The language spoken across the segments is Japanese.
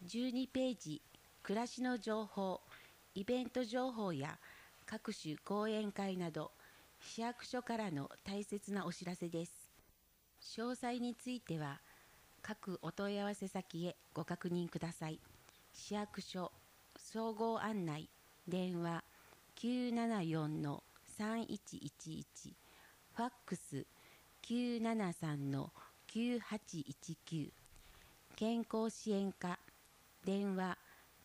12ページ、暮らしの情報、イベント情報や各種講演会など、市役所からの大切なお知らせです。詳細については、各お問い合わせ先へご確認ください。市役所総合案内電話974-3111、ファックス973-9819、健康支援課電話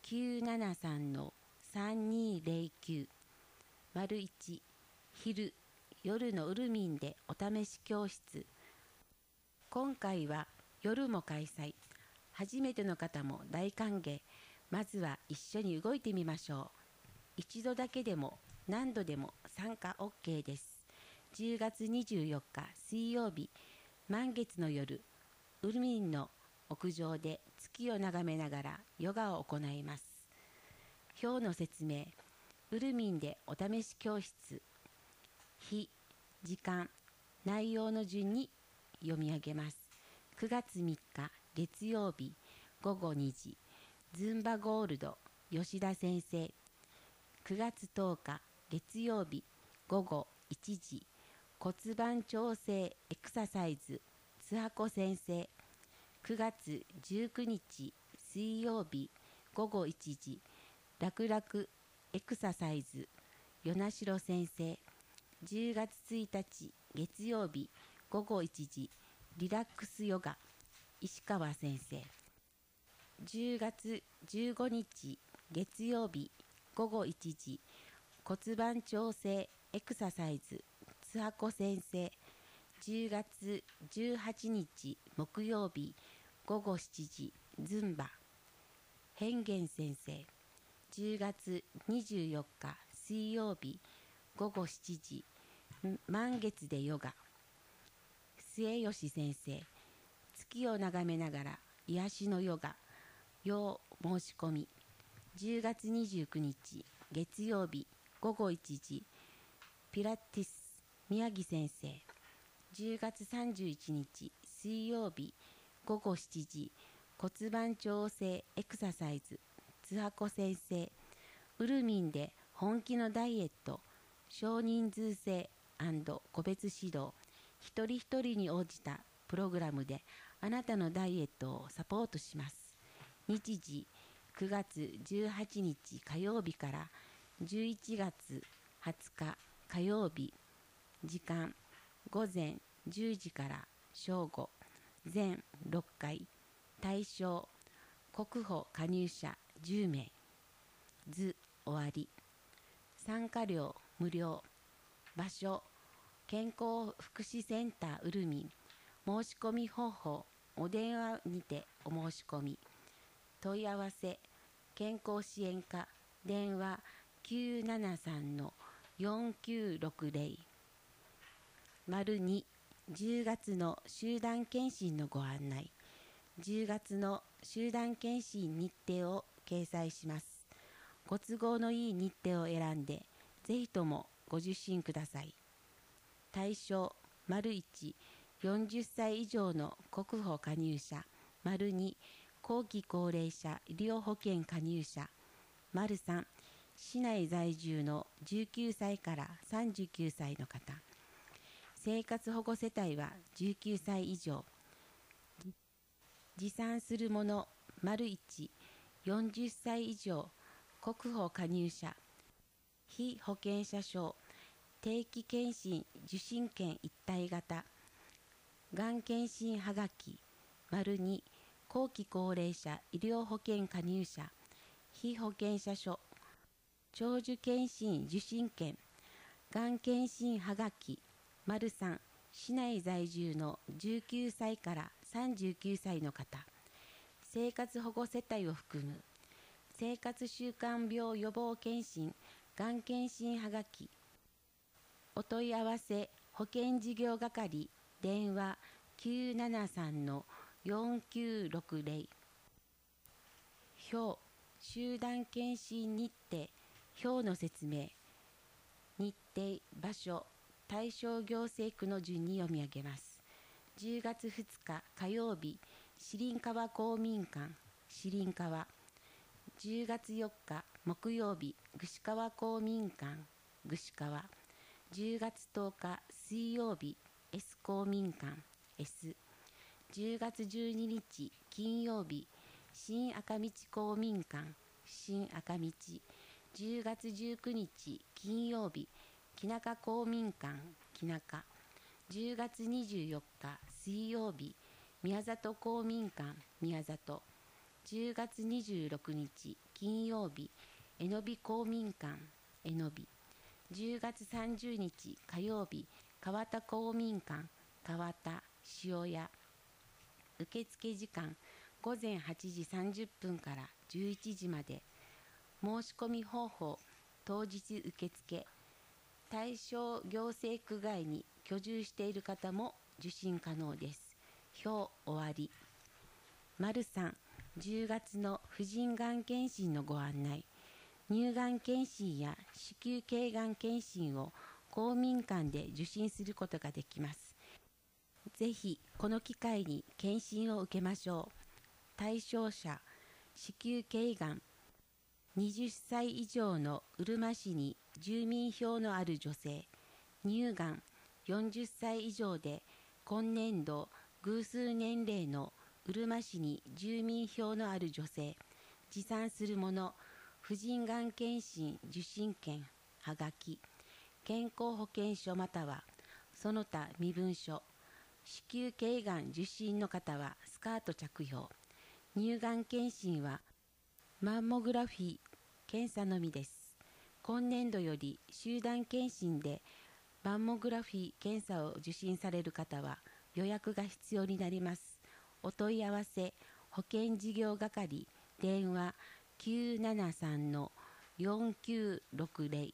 973-3209、1昼夜のうるみんでお試し教室。今回は夜も開催。初めての方も大歓迎。まずは一緒に動いてみましょう。一度だけでも何度でも参加 OK です。10月24日水曜日、満月の夜、うるみんの屋上で月を眺めながらヨガを行います。表の説明、うるみんでお試し教室。日、時間、内容の順に読み上げます。9月3日月曜日午後2時、ズンバゴールド吉田先生。9月10日月曜日午後1時、骨盤調整エクササイズ津波子先生。9月19日水曜日午後1時、楽々エクササイズ与那城先生。10月1日月曜日午後1時、リラックスヨガ石川先生。10月15日月曜日午後1時、骨盤調整エクササイズ津波子先生。10月18日木曜日午後7時、ズンバ変幻先生。10月24日水曜日午後7時、満月でヨガ末吉先生。月を眺めながら癒しのヨガ要申し込み。10月29日月曜日午後1時、ピラティス宮城先生。10月31日水曜日午後7時、骨盤調整エクササイズ津波子先生。うるみんで本気のダイエット、少人数制&個別指導、一人一人に応じたプログラムであなたのダイエットをサポートします。日時9月18日火曜日から11月20日火曜日。時間午前10時から正午。全6回。対象国保加入者10名。図終わり。参加料無料。場所健康福祉センターうるみん。申し込み方法お電話にてお申し込み。問い合わせ健康支援課電話973-4960。2、10月の集団検診のご案内。10月の集団検診日程を掲載します。ご都合のいい日程を選んで、ぜひともご受診ください。対象1、40歳以上の国保加入者。2、後期高齢者医療保険加入者。3、市内在住の19歳から39歳の方。生活保護世帯は19歳以上。持参するもの1、40歳以上国保加入者。被保険者証定期検診受診券一体型。がん検診はがき。2、後期高齢者医療保険加入者。被保険者証長寿検診受診券。がん検診はがき。3、市内在住の19歳から39歳の方。生活保護世帯を含む生活習慣病予防検診がん検診はがき。お問い合わせ保険事業係電話973-4960。表集団検診日程表の説明。日程場所対象行政区の順に読み上げます。10月2日火曜日、四輪川公民館士林川。10月4日木曜日、串川公民館串川。10月10日水曜日、S 公民館 S。10月12日金曜日、新赤道公民館新赤道。10月19日金曜日、木中公民館木中。10月24日水曜日、宮里公民館宮里。10月26日金曜日、えのび公民館えのび。10月30日火曜日、川田公民館川田塩屋。受付時間午前8時30分から11時まで。申し込み方法、当日受付。対象行政区外に居住している方も受診可能です。表終わり。丸3、10月の婦人がん検診のご案内。乳がん検診や子宮頸がん検診を公民館で受診することができます。ぜひこの機会に検診を受けましょう。対象者、子宮頸がん、20歳以上のうるま市に住民票のある女性。乳がん、40歳以上で今年度偶数年齢のうるま市に住民票のある女性。持参するもの、婦人がん検診受診券はがき、健康保険証またはその他身分証。子宮頸がん受診の方はスカート着用。乳がん検診はマンモグラフィー検査のみです。今年度より集団検診でマンモグラフィー検査を受診される方は予約が必要になります。お問い合わせ、保険事業係、電話973-4960。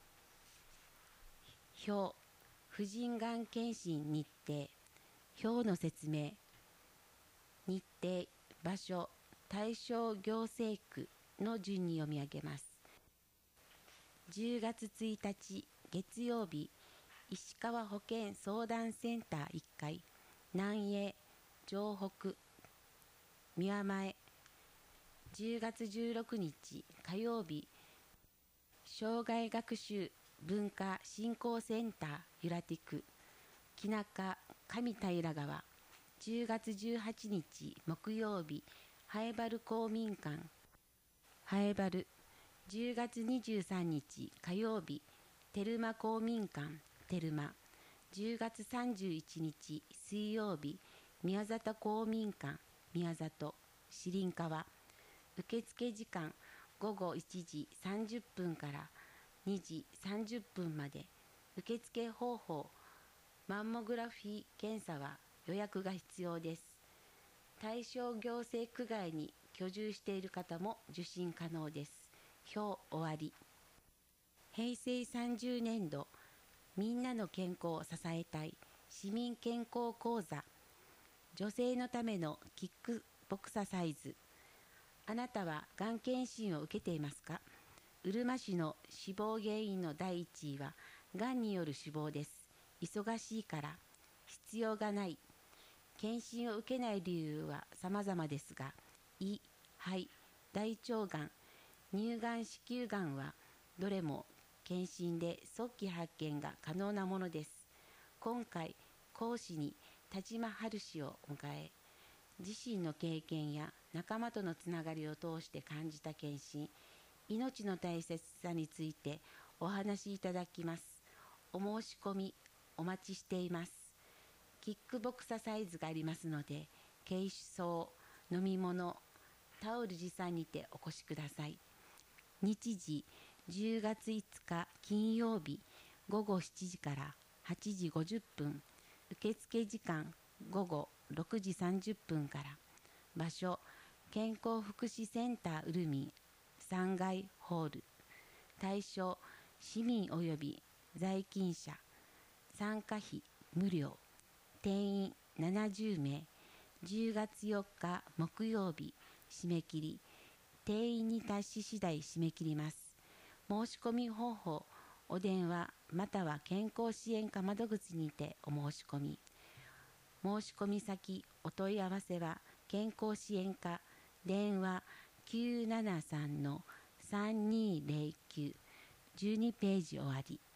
表、婦人がん検診日程。表の説明。日程、場所、対象行政区の順に読み上げます。10月1日月曜日、石川保健相談センター1階、南栄、城北、宮前。10月16日火曜日、障害学習文化振興センターゆらてぃ区、木中上平川。10月18日木曜日、南原公民館南原。10月23日火曜日、照馬公民館照馬。10月31日水曜日、宮里公民館宮里士林川。受付時間午後1時30分から2時30分まで。受付方法、マンモグラフィー検査は予約が必要です。対象行政区外に居住している方も受診可能です。表終わり。平成30年度みんなの健康を支えたい市民健康講座。女性のためのキックボクササイズ。あなたはがん検診を受けていますか？うるま市の死亡原因の第1位はがんによる死亡です。忙しいから、必要がない。検診を受けない理由は様々ですが、胃、肺、大腸がん、乳がん、子宮がんはどれも検診で早期発見が可能なものです。今回、講師に田島春氏を迎え、自身の経験や仲間とのつながりを通して感じた検診、命の大切さについてお話しいただきます。お申し込みお待ちしています。キックボクササイズがありますので、軽装、飲み物、タオル持参にてお越しください。日時10月5日金曜日午後7時から8時50分。受付時間午後6時30分から。場所、健康福祉センターうるみん3階ホール。対象、市民及び在勤者。参加費無料。定員70名。10月4日木曜日締め切り。定員に達し次第締め切ります。申し込み方法、お電話または健康支援課窓口にてお申し込み。申し込み先、お問い合わせは健康支援課電話973-3209、12ページ終わり。